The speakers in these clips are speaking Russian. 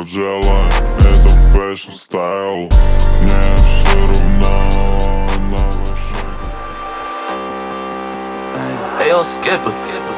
Марджела, это фэшн стайл. Мне все равно на вашей. Эй, yo, Skipper.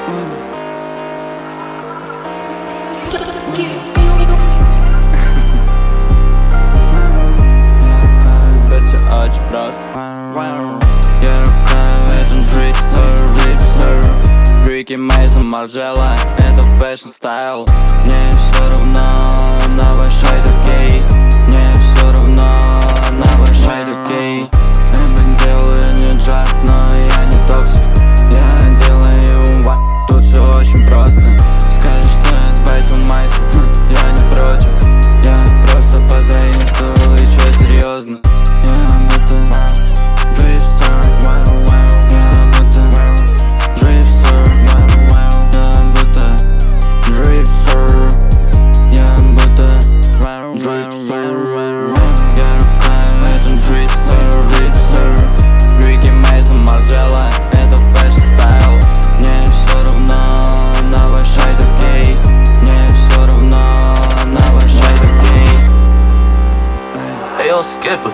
Это очень просто. Я рукаю этот дрипсер. Рики Мейсон, Марджела, это фэшн стайл. Мне все равно на вашей такие. Мне все равно на вашей такие. Я делаю не джаз, но я не токсик. Я делаю вайп, тут все очень просто. Скажешь, что я сбайтил майса, я не против. Я просто позаимствовал и чё серьезно. Я будто дрипстер, я будто дрипстер, я будто дрипстер, я будто дрипстер. Я рукаю этот дрипстер. Рики Мейсон, Марджела, это фэшн стайл. Мне все равно на вашей такие. Мне все равно на вашей такие. Эй, yo, Skipper.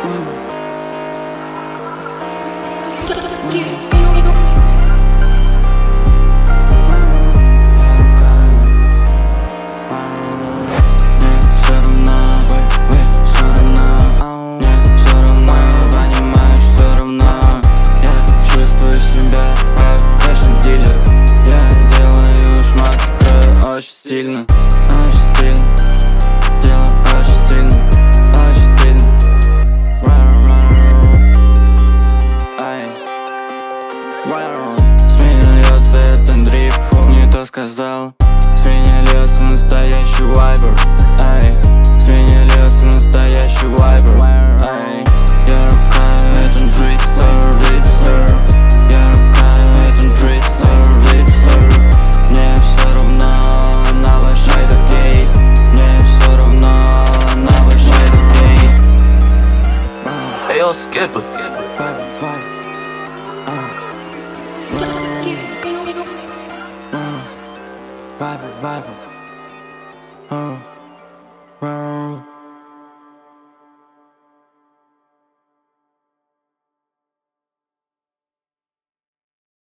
Очень стильно, дело очень стильно, ай. С меня льется этот дрип, не то сказал. С меня льется настоящий вайбер, ай. С меня льется настоящий вайбер, ай. Я рукаю этот дрипсер. Я рукаю этот дрипсер. Мне все равно на вашей такие. Мне все равно на вашей такие. Эй, yo, Skipper. Vibe.